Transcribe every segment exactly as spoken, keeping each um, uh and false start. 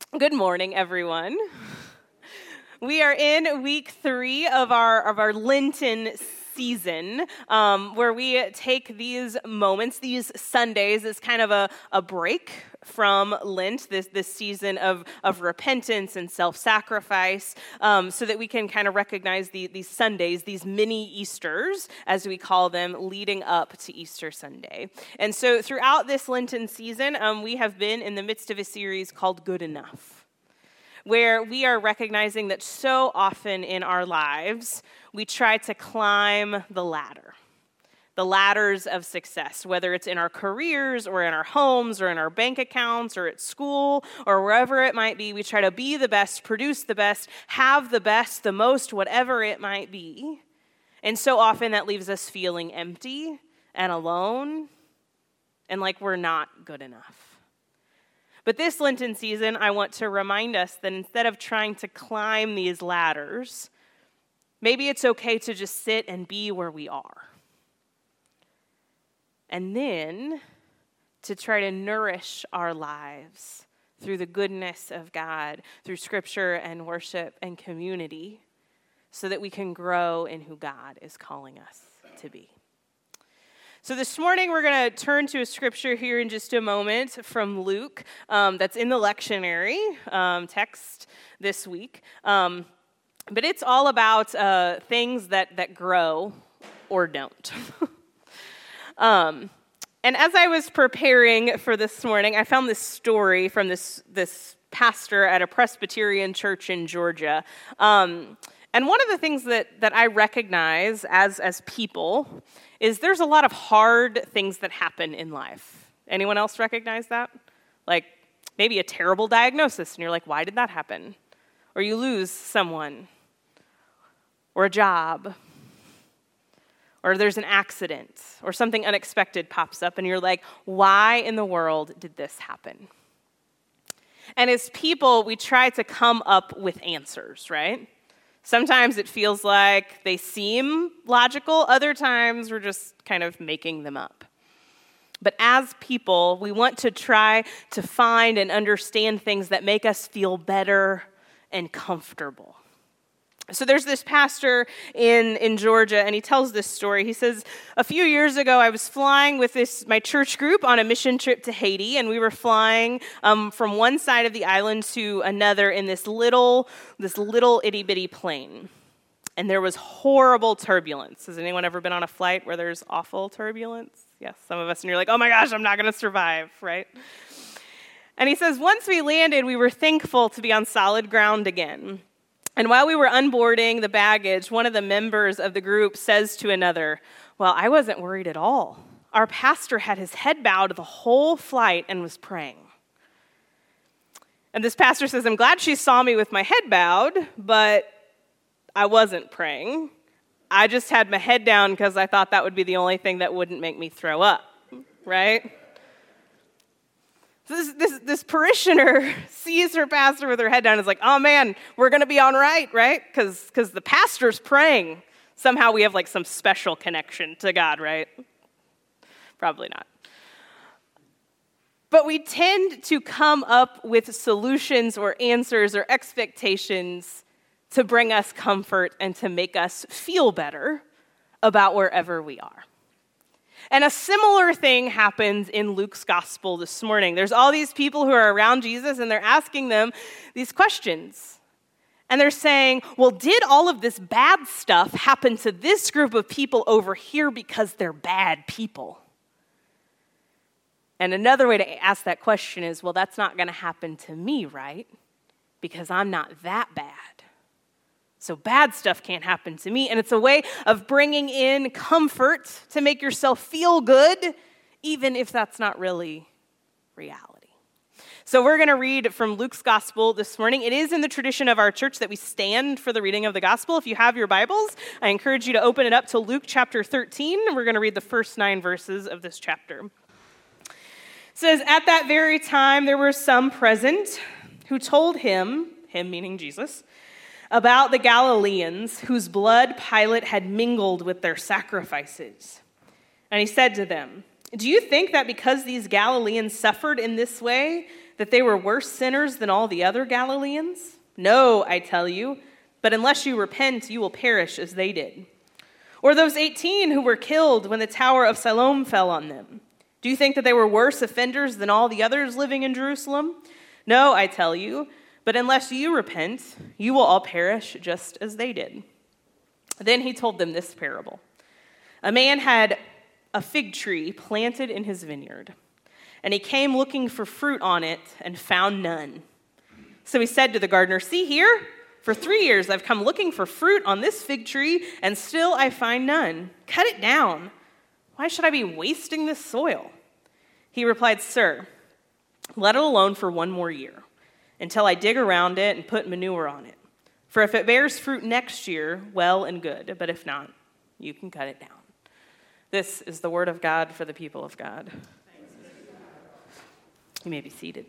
Good morning, everyone. We are in week three of our of our Lenten season, um, where we take these moments, these Sundays, as kind of a, a break from Lent, this this season of, of repentance and self-sacrifice, um, so that we can kind of recognize the, these Sundays, these mini Easters, as we call them, leading up to Easter Sunday. And so throughout this Lenten season, um, we have been in the midst of a series called Good Enough, where we are recognizing that so often in our lives, we try to climb the ladder, the ladders of success, whether it's in our careers or in our homes or in our bank accounts or at school or wherever it might be. We try to be the best, produce the best, have the best, the most, whatever it might be. And so often that leaves us feeling empty and alone and like we're not good enough. But this Lenten season, I want to remind us that instead of trying to climb these ladders, maybe it's okay to just sit and be where we are. And then to try to nourish our lives through the goodness of God, through scripture and worship and community, so that we can grow in who God is calling us to be. So this morning, we're going to turn to a scripture here in just a moment from Luke um, that's in the lectionary um, text this week. Um, but it's all about uh, things that, that grow or don't. um, and as I was preparing for this morning, I found this story from this, this pastor at a Presbyterian church in Georgia. Um, and one of the things that, that I recognize as, as people is there's a lot of hard things that happen in life. Anyone else recognize that? Like maybe a terrible diagnosis, and you're like, why did that happen? Or you lose someone, or a job, or there's an accident, or something unexpected pops up, and you're like, why in the world did this happen? And as people, we try to come up with answers, right? Sometimes it feels like they seem logical. Other times we're just kind of making them up. But as people, we want to try to find and understand things that make us feel better and comfortable. So there's this pastor in, in Georgia, and he tells this story. He says, a few years ago, I was flying with this my church group on a mission trip to Haiti, and we were flying um, from one side of the island to another in this little, this little itty-bitty plane. And there was horrible turbulence. Has anyone ever been on a flight where there's awful turbulence? Yes, some of us, and you're like, oh my gosh, I'm not going to survive, right? And he says, once we landed, we were thankful to be on solid ground again. And while we were unboarding the baggage, one of the members of the group says to another, well, I wasn't worried at all. Our pastor had his head bowed the whole flight and was praying. And this pastor says, I'm glad she saw me with my head bowed, but I wasn't praying. I just had my head down because I thought that would be the only thing that wouldn't make me throw up, right? This, this, this parishioner sees her pastor with her head down and is like, oh man, we're going to be on right, right? Because because the pastor's praying. Somehow we have like some special connection to God, right? Probably not. But we tend to come up with solutions or answers or expectations to bring us comfort and to make us feel better about wherever we are. And a similar thing happens in Luke's gospel this morning. There's all these people who are around Jesus, and they're asking them these questions. And they're saying, well, did all of this bad stuff happen to this group of people over here because they're bad people? And another way to ask that question is, well, that's not going to happen to me, right? Because I'm not that bad. So bad stuff can't happen to me. And it's a way of bringing in comfort to make yourself feel good, even if that's not really reality. So we're going to read from Luke's gospel this morning. It is in the tradition of our church that we stand for the reading of the gospel. If you have your Bibles, I encourage you to open it up to Luke chapter thirteen. We're going to read the first nine verses of this chapter. It says, at that very time, there were some present who told him, him meaning Jesus, about the Galileans whose blood Pilate had mingled with their sacrifices. And he said to them, do you think that because these Galileans suffered in this way, that they were worse sinners than all the other Galileans? No, I tell you, but unless you repent, you will perish as they did. Or those eighteen who were killed when the Tower of Siloam fell on them. Do you think that they were worse offenders than all the others living in Jerusalem? No, I tell you, but unless you repent, you will all perish just as they did. Then he told them this parable. A man had a fig tree planted in his vineyard, and he came looking for fruit on it and found none. So he said to the gardener, "See here, for three years I've come looking for fruit on this fig tree, and still I find none. Cut it down. Why should I be wasting this soil?" He replied, "Sir, let it alone for one more year, until I dig around it and put manure on it. For if it bears fruit next year, well and good, but if not, you can cut it down." This is the word of God for the people of God. You may be seated.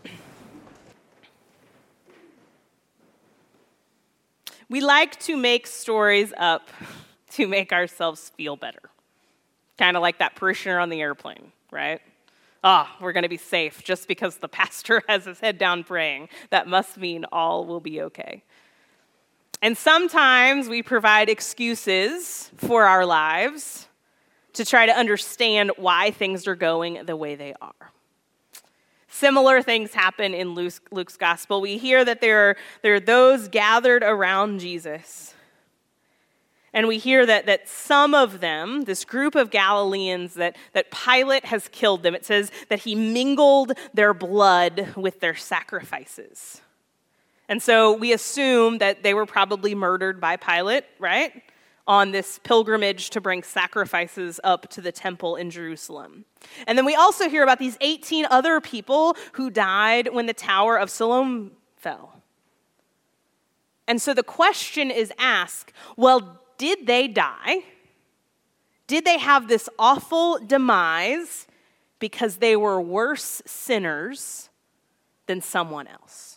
We like to make stories up to make ourselves feel better. Kind of like that parishioner on the airplane, right? Ah, oh, we're going to be safe just because the pastor has his head down praying. That must mean all will be okay. And sometimes we provide excuses for our lives to try to understand why things are going the way they are. Similar things happen in Luke's, Luke's gospel. We hear that there are, there are those gathered around Jesus. And we hear that, that some of them, this group of Galileans, that, that Pilate has killed them. It says that he mingled their blood with their sacrifices. And so we assume that they were probably murdered by Pilate, right? On this pilgrimage to bring sacrifices up to the temple in Jerusalem. And then we also hear about these eighteen other people who died when the Tower of Siloam fell. And so the question is asked, well, did they die? Did they have this awful demise because they were worse sinners than someone else?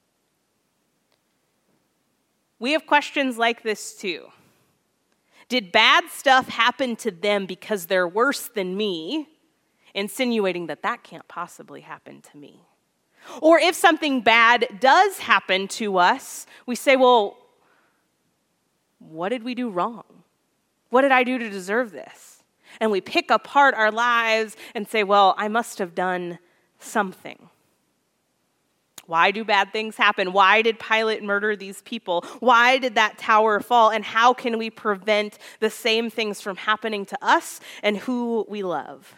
We have questions like this too. Did bad stuff happen to them because they're worse than me, insinuating that that can't possibly happen to me? Or if something bad does happen to us, we say, well, what did we do wrong? What did I do to deserve this? And we pick apart our lives and say, well, I must have done something. Why do bad things happen? Why did Pilate murder these people? Why did that tower fall? And how can we prevent the same things from happening to us and who we love?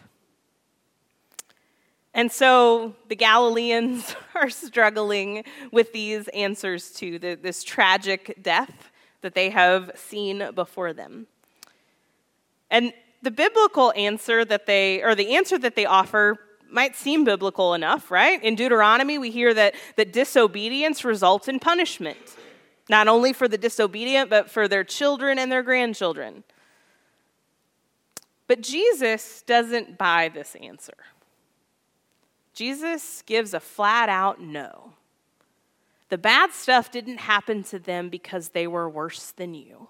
And so the Galileans are struggling with these answers to the, this tragic death that they have seen before them. And the biblical answer that they, or the answer that they offer might seem biblical enough, right? In Deuteronomy, we hear that, that disobedience results in punishment, not only for the disobedient, but for their children and their grandchildren. But Jesus doesn't buy this answer. Jesus gives a flat-out no. The bad stuff didn't happen to them because they were worse than you.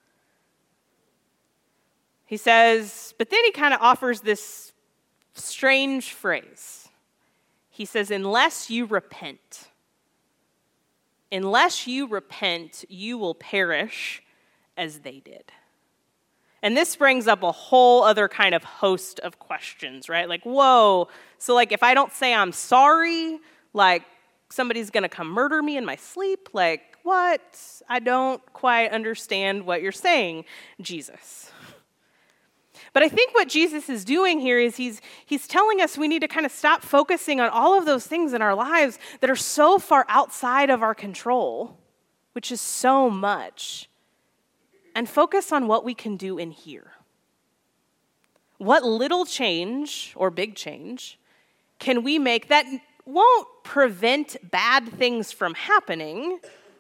He says, but then he kind of offers this strange phrase. He says, unless you repent, unless you repent, you will perish as they did. And this brings up a whole other kind of host of questions, right? Like, whoa, so like if I don't say I'm sorry, like somebody's going to come murder me in my sleep? Like, what? I don't quite understand what you're saying, Jesus. But I think what Jesus is doing here is he's, he's telling us we need to kind of stop focusing on all of those things in our lives that are so far outside of our control, which is so much, and focus on what we can do in here. What little change or big change can we make that won't prevent bad things from happening,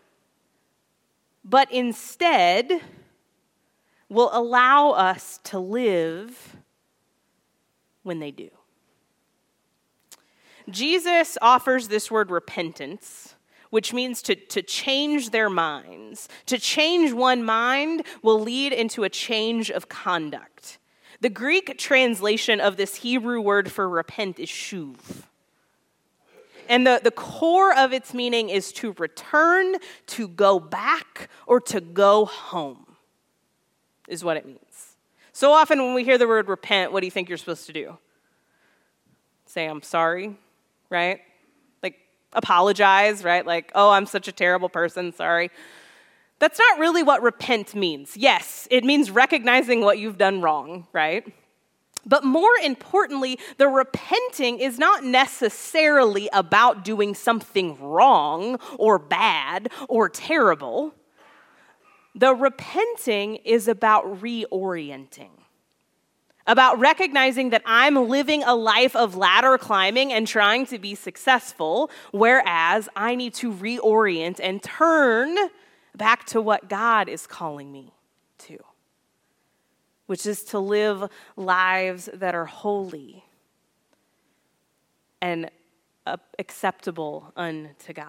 but instead will allow us to live when they do. Jesus offers this word repentance, which means to, to change their minds. To change one mind will lead into a change of conduct. The Greek translation of this Hebrew word for repent is shuv. And the, the core of its meaning is to return, to go back, or to go home, is what it means. So often when we hear the word repent, what do you think you're supposed to do? Say, I'm sorry, right? Like, apologize, right? Like, oh, I'm such a terrible person, sorry. That's not really what repent means. Yes, it means recognizing what you've done wrong, right? But more importantly, the repenting is not necessarily about doing something wrong or bad or terrible. The repenting is about reorienting, about recognizing that I'm living a life of ladder climbing and trying to be successful, whereas I need to reorient and turn back to what God is calling me to, which is to live lives that are holy and uh, acceptable unto God.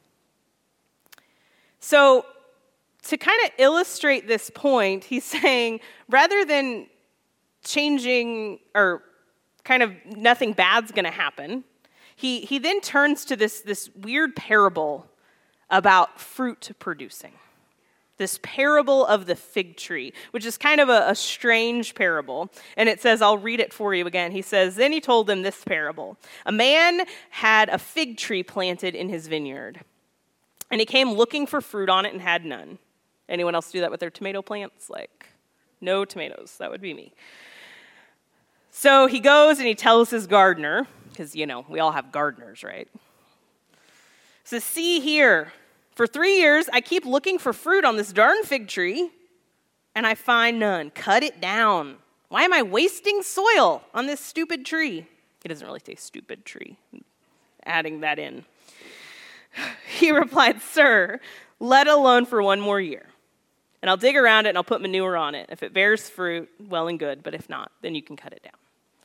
So, to kind of illustrate this point, he's saying, rather than changing or kind of nothing bad's going to happen, he, he then turns to this, this weird parable about fruit producing. This parable of the fig tree, which is kind of a, a strange parable. And it says, I'll read it for you again. He says, then he told them this parable. A man had a fig tree planted in his vineyard, and he came looking for fruit on it and had none. Anyone else do that with their tomato plants? Like, no tomatoes. That would be me. So he goes and he tells his gardener, because, you know, we all have gardeners, right? Says, see here, for three years, I keep looking for fruit on this darn fig tree, and I find none. Cut it down. Why am I wasting soil on this stupid tree? He doesn't really say stupid tree, adding that in. He replied, sir, let it alone for one more year, and I'll dig around it and I'll put manure on it. If it bears fruit, well and good, but if not, then you can cut it down.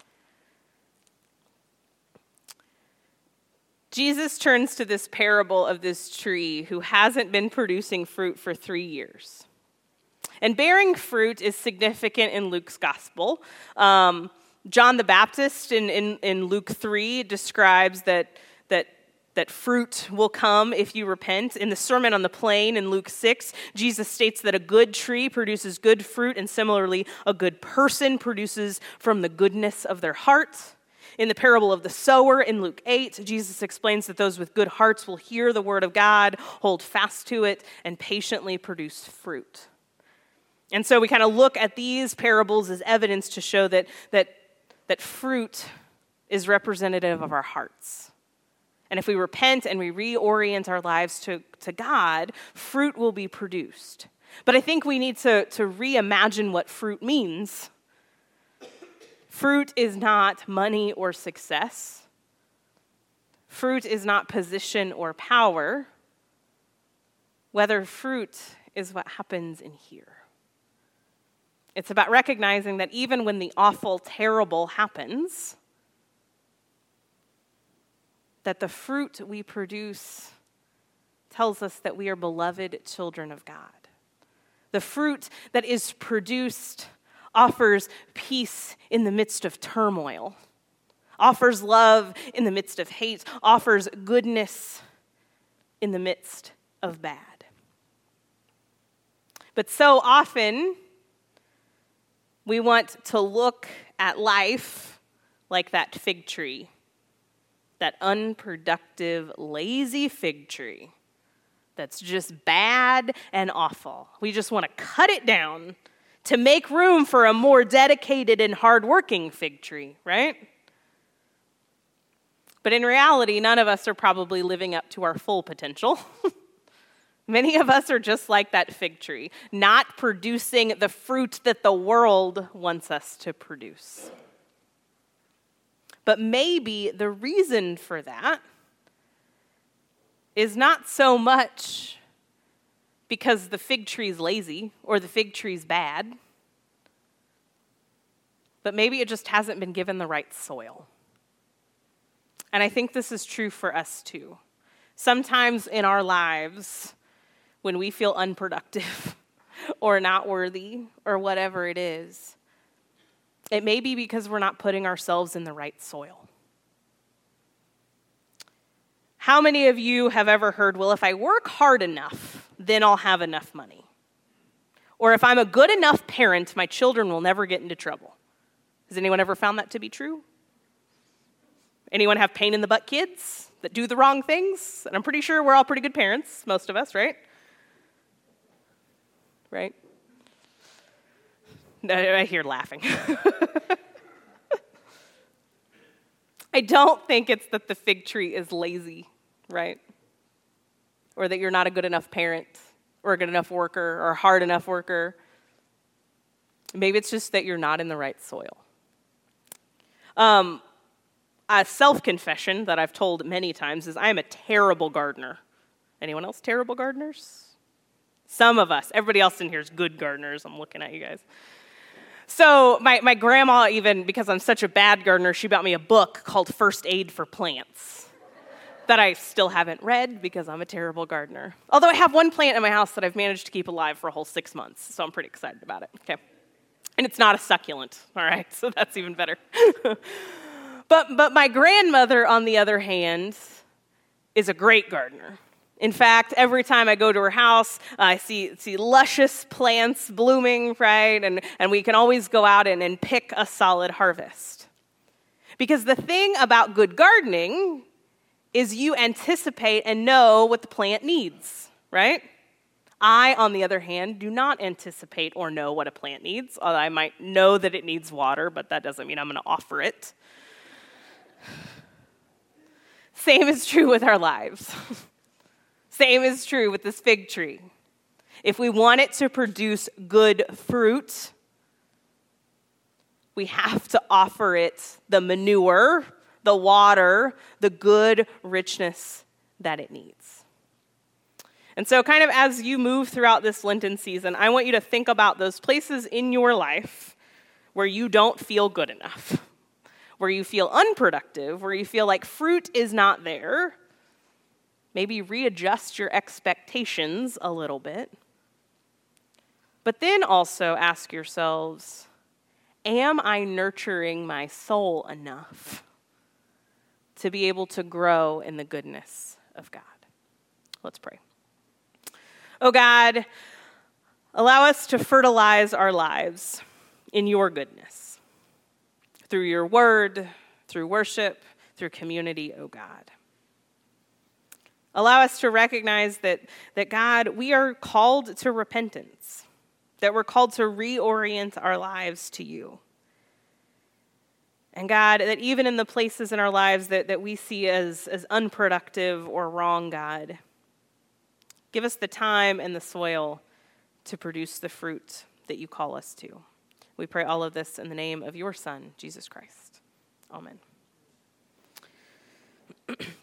Jesus turns to this parable of this tree who hasn't been producing fruit for three years. And bearing fruit is significant in Luke's gospel. Um, John the Baptist in, in, in Luke three describes that, that, that fruit will come if you repent. In the Sermon on the Plain in Luke six, Jesus states that a good tree produces good fruit, and similarly, a good person produces from the goodness of their heart. In the parable of the sower in Luke eight, Jesus explains that those with good hearts will hear the word of God, hold fast to it, and patiently produce fruit. And so we kind of look at these parables as evidence to show that, that, that fruit is representative of our hearts. And if we repent and we reorient our lives to, to God, fruit will be produced. But I think we need to, to reimagine what fruit means. Fruit is not money or success. Fruit is not position or power. Whether fruit is what happens in here. It's about recognizing that even when the awful, terrible happens, that the fruit we produce tells us that we are beloved children of God. The fruit that is produced offers peace in the midst of turmoil, offers love in the midst of hate, offers goodness in the midst of bad. But so often, we want to look at life like that fig tree, that unproductive, lazy fig tree that's just bad and awful. We just want to cut it down to make room for a more dedicated and hardworking fig tree, right? But in reality, none of us are probably living up to our full potential. Many of us are just like that fig tree, not producing the fruit that the world wants us to produce. But maybe the reason for that is not so much because the fig tree's lazy or the fig tree's bad, but maybe it just hasn't been given the right soil. And I think this is true for us too. Sometimes in our lives, when we feel unproductive or not worthy or whatever it is, it may be because we're not putting ourselves in the right soil. How many of you have ever heard, well, if I work hard enough, then I'll have enough money? Or if I'm a good enough parent, my children will never get into trouble. Has anyone ever found that to be true? Anyone have pain in the butt kids that do the wrong things? And I'm pretty sure we're all pretty good parents, most of us, right? Right? No, I hear laughing. I don't think it's that the fig tree is lazy, right? Or that you're not a good enough parent, or a good enough worker, or a hard enough worker. Maybe it's just that you're not in the right soil. Um, a self-confession that I've told many times is I am a terrible gardener. Anyone else terrible gardeners? Some of us. Everybody else in here is good gardeners. I'm looking at you guys. So my, my grandma, even because I'm such a bad gardener, she bought me a book called First Aid for Plants that I still haven't read because I'm a terrible gardener. Although I have one plant in my house that I've managed to keep alive for a whole six months, so I'm pretty excited about it. Okay, and it's not a succulent, all right, so that's even better. but but my grandmother, on the other hand, is a great gardener. In fact, every time I go to her house, uh, I see, see luscious plants blooming, right? And, and we can always go out and, and pick a solid harvest. Because the thing about good gardening is you anticipate and know what the plant needs, right? I, on the other hand, do not anticipate or know what a plant needs. Although I might know that it needs water, but that doesn't mean I'm going to offer it. Same is true with our lives. Same is true with this fig tree. If we want it to produce good fruit, we have to offer it the manure, the water, the good richness that it needs. And so kind of as you move throughout this Lenten season, I want you to think about those places in your life where you don't feel good enough, where you feel unproductive, where you feel like fruit is not there. Maybe readjust your expectations a little bit. But then also ask yourselves, am I nurturing my soul enough to be able to grow in the goodness of God? Let's pray. Oh God, allow us to fertilize our lives in your goodness, through your word, through worship, through community, oh God. Allow us to recognize that, that, God, we are called to repentance, that we're called to reorient our lives to you. And God, that even in the places in our lives that, that we see as, as unproductive or wrong, God, give us the time and the soil to produce the fruit that you call us to. We pray all of this in the name of your Son, Jesus Christ. Amen.